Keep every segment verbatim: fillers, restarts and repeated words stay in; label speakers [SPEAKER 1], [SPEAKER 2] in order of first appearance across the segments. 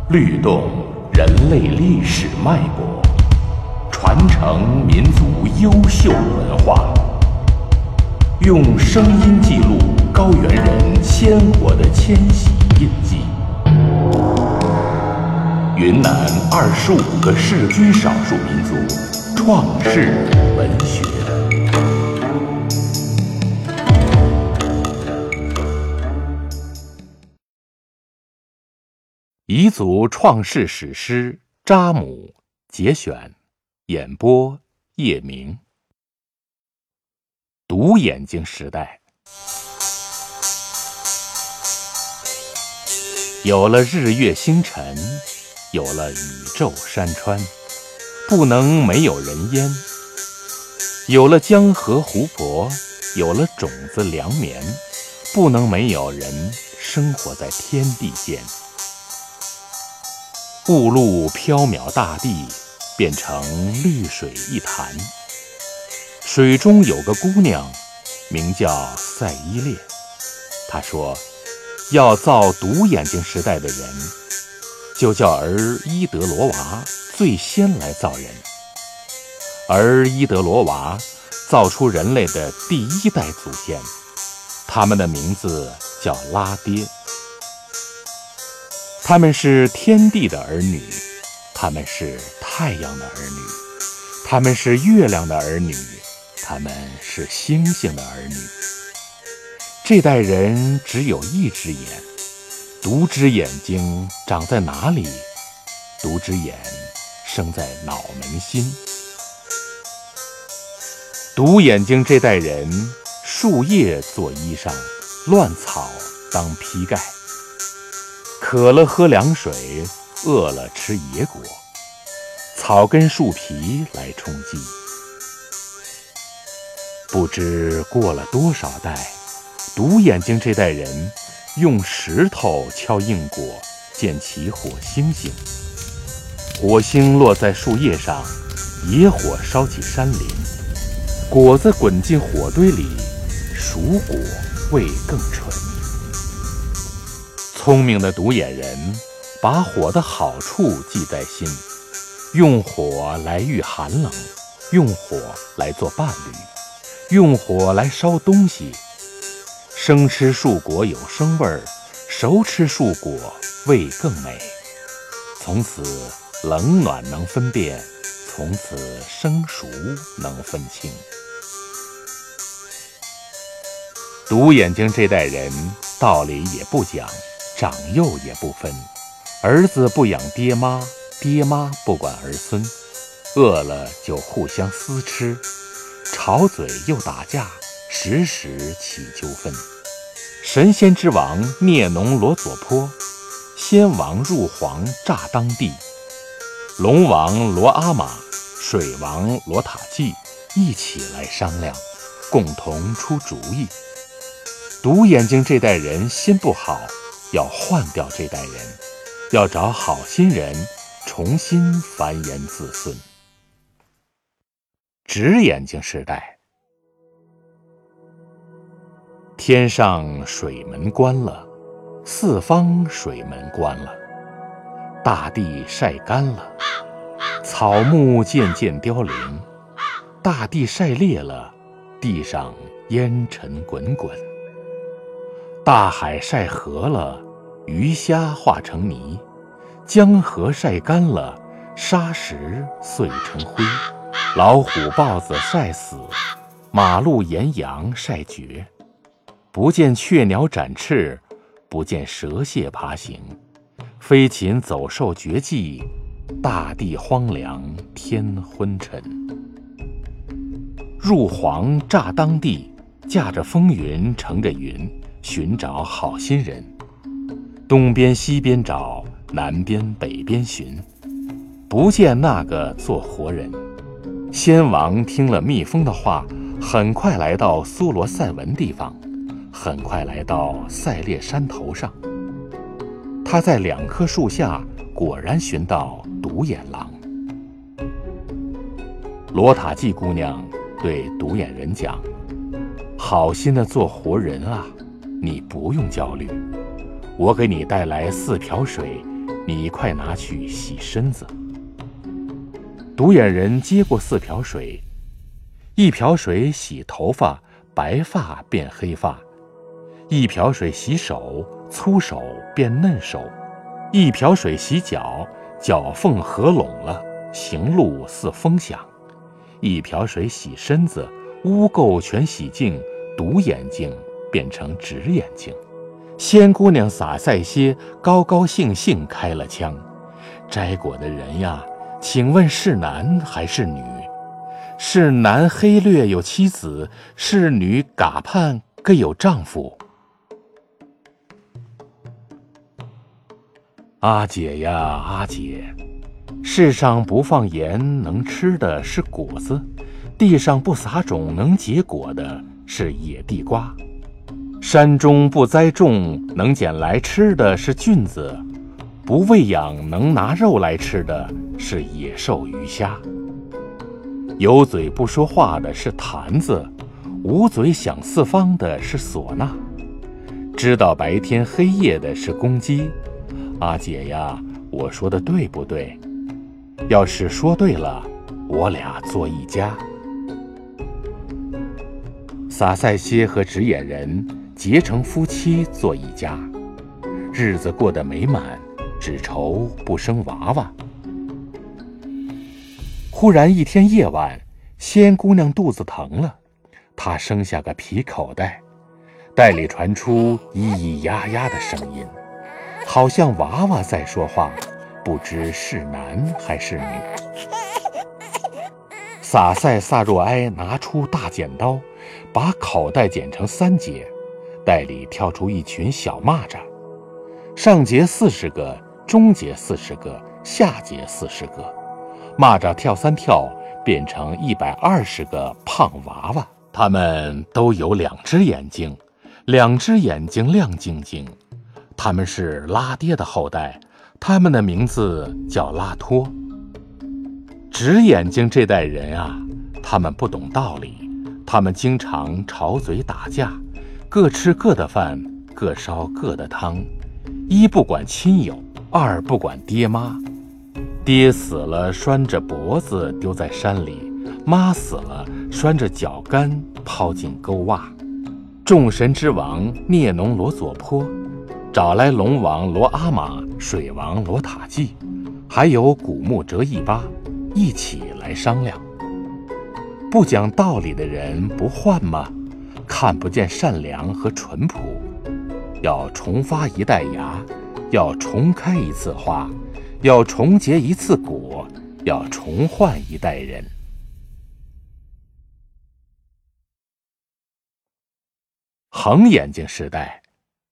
[SPEAKER 1] 律动人类历史脉搏，传承民族优秀文化，用声音记录高原人鲜活的迁徙印记。云南二十五个世居少数民族创世文学。彝族创世史诗扎姆节选，演播叶明。独眼睛时代，有了日月星辰，有了宇宙山川，不能没有人烟；有了江河湖泊，有了种子粮棉，不能没有人生活在天地间。雾露缥缈大地变成绿水一潭，水中有个姑娘名叫赛伊列。她说要造独眼睛时代的人，就叫儿伊德罗娃最先来造人。而伊德罗娃造出人类的第一代祖先，他们的名字叫拉爹。他们是天地的儿女，他们是太阳的儿女，他们是月亮的儿女，他们是星星的儿女。这代人只有一只眼，独只眼睛长在哪里？独只眼生在脑门心。独眼睛这代人，树叶做衣裳，乱草当披盖。渴了喝凉水，饿了吃野果，草根树皮来充饥。不知过了多少代，独眼睛这代人用石头敲硬果，建起火星星。火星落在树叶上，野火烧起山林，果子滚进火堆里，熟果味更纯。聪明的独眼人把火的好处记在心，用火来御寒冷，用火来做伴侣，用火来烧东西。生吃树果有生味儿，熟吃树果味更美。从此冷暖能分辨，从此生熟能分清。独眼睛这代人道理也不讲，长幼也不分，儿子不养爹妈，爹妈不管儿孙，饿了就互相厮吃，吵嘴又打架，时时起纠纷。神仙之王聂农罗佐坡，仙王入皇乍当地，龙王罗阿玛，水王罗塔季一起来商量，共同出主意。独眼睛这代人心不好，要换掉这代人，要找好心人重新繁衍子孙。直眼睛时代，天上水门关了，四方水门关了，大地晒干了，草木渐渐凋零，大地晒裂了，地上烟尘滚滚。大海晒河了，鱼虾化成泥，江河晒干了，沙石碎成灰，老虎豹子晒死，马鹿岩羊晒绝。不见雀鸟展翅，不见蛇蟹爬行，飞禽走兽绝迹，大地荒凉，天昏沉。入皇乍当地，驾着风云，乘着云，寻找好心人，东边西边找，南边北边寻，不见那个做活人。先王听了蜜蜂的话，很快来到苏罗塞文地方，很快来到塞列山头上。他在两棵树下果然寻到独眼狼。罗塔季姑娘对独眼人讲：好心的做活人啊，你不用焦虑，我给你带来四瓢水， 你快拿去洗身子。独眼人接过四瓢水，一瓢水洗头发，白发变黑发；一瓢水洗手，粗手变嫩手；一瓢水洗脚，脚缝合拢了，行路似风响；一瓢水洗身子，污垢全洗净，独眼睛变成直眼睛。仙姑娘撒赛些高高兴兴开了枪。摘果的人呀，请问是男还是女？是男黑略有妻子，是女嘎盼各有丈夫。阿姐呀阿姐，世上不放盐能吃的是果子，地上不撒种能结果的是野地瓜，山中不栽种能捡来吃的是菌子，不喂养能拿肉来吃的是野兽鱼虾。有嘴不说话的是坛子，无嘴想四方的是唢呐，知道白天黑夜的是公鸡。阿姐呀，我说的对不对？要是说对了，我俩做一家。撒赛些和直眼人结成夫妻做一家，日子过得美满，只愁不生娃娃。忽然一天夜晚，仙姑娘肚子疼了，她生下个皮口袋，袋里传出咿咿呀呀的声音，好像娃娃在说话，不知是男还是女。撒赛萨若埃拿出大剪刀，把口袋剪成三节，袋里跳出一群小蚂蚱，上节四十个，中节四十个，下节四十个，蚂蚱跳三跳，变成一百二十个胖娃娃。他们都有两只眼睛，两只眼睛亮晶晶。他们是拉爹的后代，他们的名字叫拉托。直眼睛这代人啊，他们不懂道理，他们经常吵嘴打架，各吃各的饭，各烧各的汤，一不管亲友，二不管爹妈。爹死了拴着脖子丢在山里，妈死了拴着脚杆抛进沟洼。众神之王涅农罗佐坡找来龙王罗阿玛、水王罗塔季，还有古木哲一巴，一起来商量。不讲道理的人不换吗？看不见善良和淳朴，要重发一代芽，要重开一次花，要重结一次果，要重换一代人。横眼睛时代，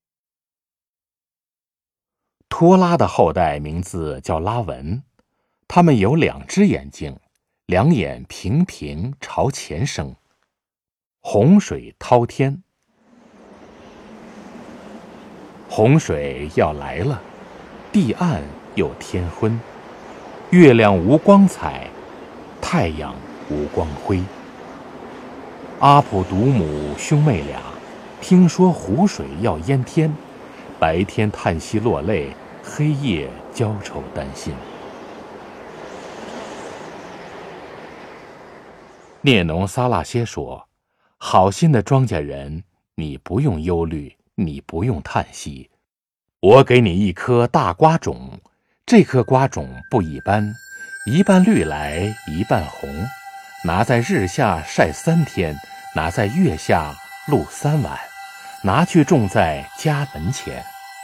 [SPEAKER 1] 托拉的后代名字叫拉文，他们有两只眼睛，两眼平平朝前生。洪水滔天，洪水要来了，地暗又天昏，月亮无光彩，太阳无光辉。阿普独母兄妹俩听说湖水要淹天，白天叹息落泪，黑夜焦愁担心。涅农撒拉歇说，好心的庄稼人，你不用忧虑，你不用叹息，我给你一颗大瓜种，这颗瓜种不一般，一半绿来一半红，拿在日下晒三天，拿在月下露三晚，拿去种在家门前。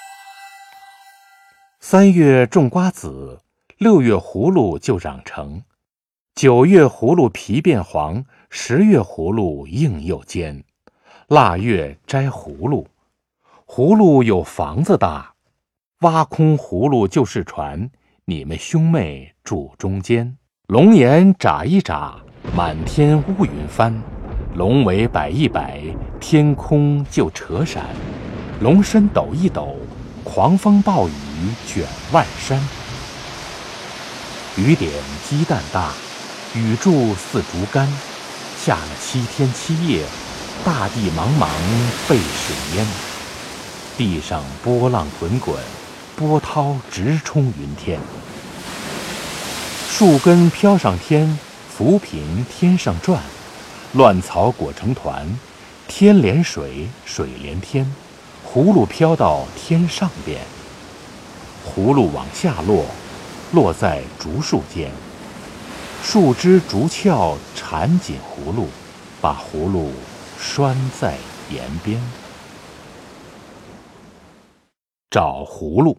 [SPEAKER 1] 三月种瓜子，六月葫芦就长成，九月葫芦皮变黄，十月葫芦硬又尖，腊月摘葫芦，葫芦有房子大，挖空葫芦就是船，你们兄妹住中间。龙眼眨一眨，满天乌云翻，龙尾摆一摆，天空就扯闪，龙身抖一抖，狂风暴雨卷万山。雨点鸡蛋大，雨柱似竹竿，下了七天七夜，大地茫茫被水淹，地上波浪滚滚， 波涛直冲云天。树根飘上天，浮萍天上转，乱草裹成团，天连水，水连天，葫芦飘到天上边。葫芦往下落，落在竹树间，树枝竹鞘缠紧葫芦，把葫芦拴在岩边。找葫芦。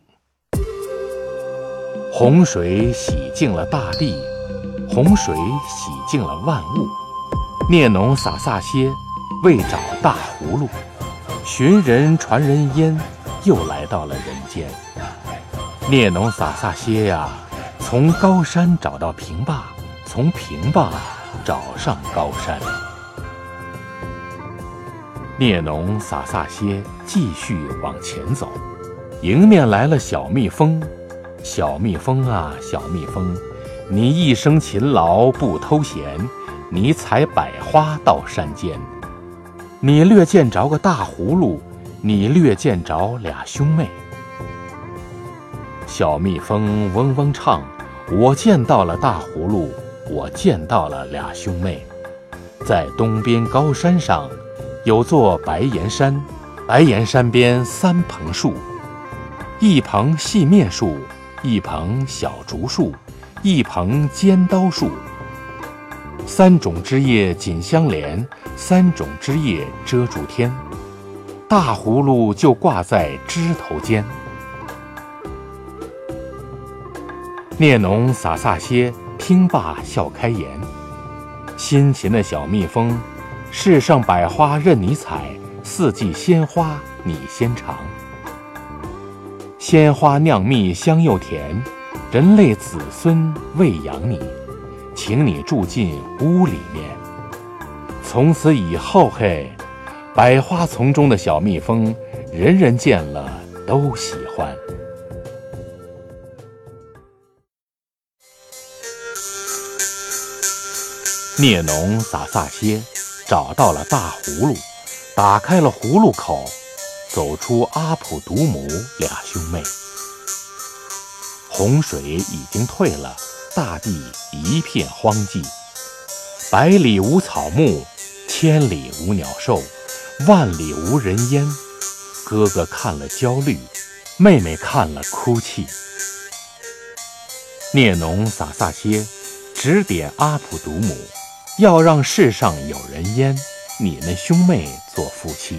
[SPEAKER 1] 洪水洗净了大地，洪水洗净了万物。佃农撒撒歇，为找大葫芦，寻人传人烟，又来到了人间。佃农撒撒歇呀，从高山找到平坝，从平坝找上高山。佃农撒撒歇，继续往前走。迎面来了小蜜蜂，小蜜蜂啊，小蜜蜂，你一生勤劳不偷闲，你采百花到山间。你略见着个大葫芦，你略见着俩兄妹。小蜜蜂嗡嗡唱，我见到了大葫芦，我见到了俩兄妹。在东边高山上有座白岩山，白岩山边三棚树，一棚细面树，一棚小竹树，一棚尖刀树。三种枝叶紧相连，三种枝叶遮住天，大葫芦就挂在枝头间。佃农撒撒歇，听罢笑开颜。辛勤的小蜜蜂，世上百花任你采，四季鲜花你先尝。鲜花酿蜜香又甜，人类子孙喂养你，请你住进屋里面。从此以后嘿，百花丛中的小蜜蜂，人人见了都喜欢。佃农撒撒歇，找到了大葫芦，打开了葫芦口，走出阿普独母俩兄妹。洪水已经退了，大地一片荒寂，百里无草木，千里无鸟兽，万里无人烟。哥哥看了焦虑，妹妹看了哭泣。佃农撒撒歇，指点阿普独母，要让世上有人烟，你们兄妹做夫妻。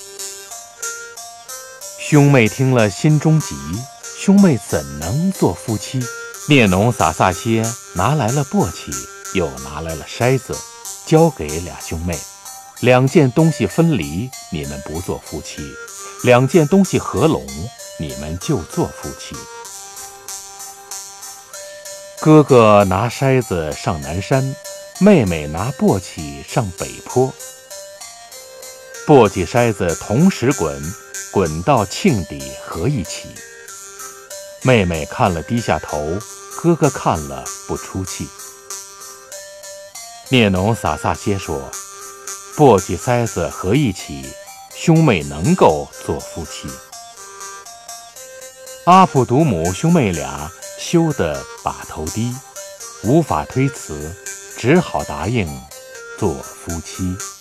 [SPEAKER 1] 兄妹听了心中急，兄妹怎能做夫妻？佃农撒撒歇，拿来了簸箕，又拿来了筛子，交给俩兄妹。两件东西分离，你们不做夫妻；两件东西合拢，你们就做夫妻。哥哥拿筛子上南山，妹妹拿簸箕上北坡。簸箕筛子同时滚，滚到磬底合一起。妹妹看了低下头，哥哥看了不出气。佃农撒撒歇说，簸箕筛子合一起，兄妹能够做夫妻。阿普独母兄妹俩羞得把头低，无法推辞，只好答应做夫妻。